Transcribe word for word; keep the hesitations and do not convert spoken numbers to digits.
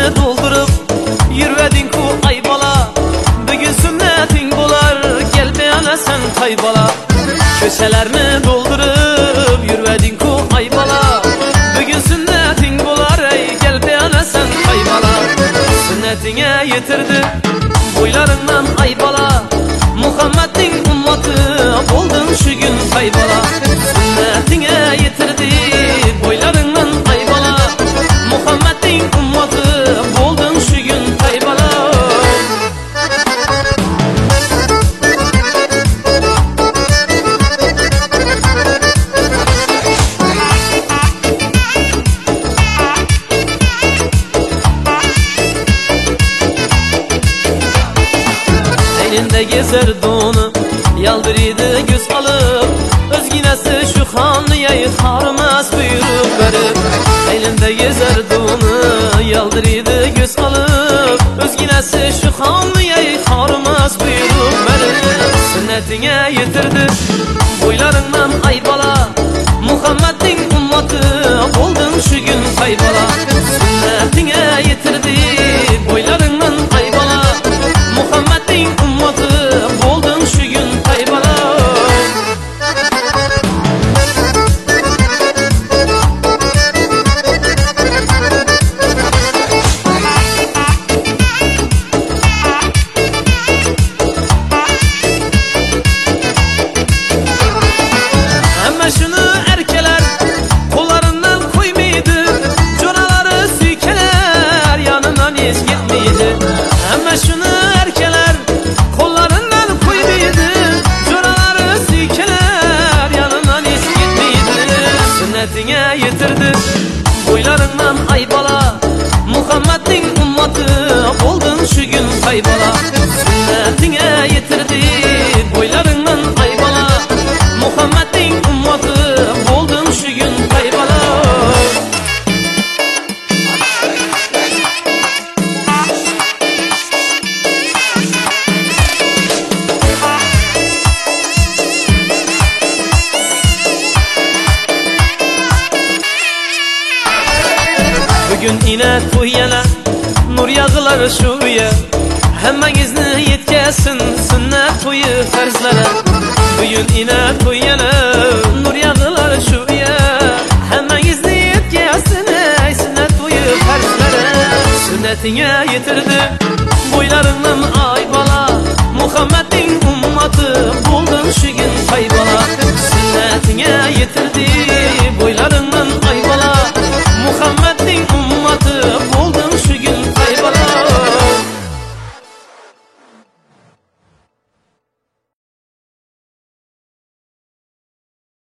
doldurup yürvedin ku ay bala. Bugün sünnetin bolar, gel be ana sen tay bala. Köşelerini doldurup yürvedin ku ay bala. Bugün sünnetin bolar, ey gel be ana sen tay bala. Sünnetine yitirdi boylarından ay bala. Muhammed'in ummatı oldun şu gün tay bala. Sünnetine yitirdi boylarından ay bala. Muhammed'in ummatı oldun şu gün tay bala. Elinde gezer donu, yaldırıydı göz alıp. Özginesi şu hanlıyayı harmaz buyurup verip. Elinde gezer donu, yaldırıydı göz alıp. Özginesi şu hanlıyayı harmaz buyurup verip. Sünnetine yitirdi boylarından ay bala. Muhammed'in ummatı oldun şu gün tay bala. Sünnetine yitirdi boylarından ay bala. Muhammed'in ummatı oldun şu gün tay bala. Ama şunu erkeler kollarından koymaydı. Conaları suykeler yanından hiç gitmeydi. Ama şunu erkeler kollarından koymaydı. Conaları suykeler yanından hiç gitmeydi. Sünnetine yitirdi boylarından ay bala. Muhammed'in ummatı oldun şu gün tay bala. Sünnetine yitirdi boylarından ay bala. Muhammed'in ummatı oldun şu gün tay bala. Bugün yine toyana nur yağılar şuya. Hemmenizni yetkesin sünnet toyu ferzlere. Bugün yine toyana nur yağılar şuya. Hemmenizni yetkesin ey sünnet toyu ferzlere. Sünnetine yitirdi boylarından ay bala. Muhammed'in ummatı buldun şu gün tay bala. Sünnetine yitirdi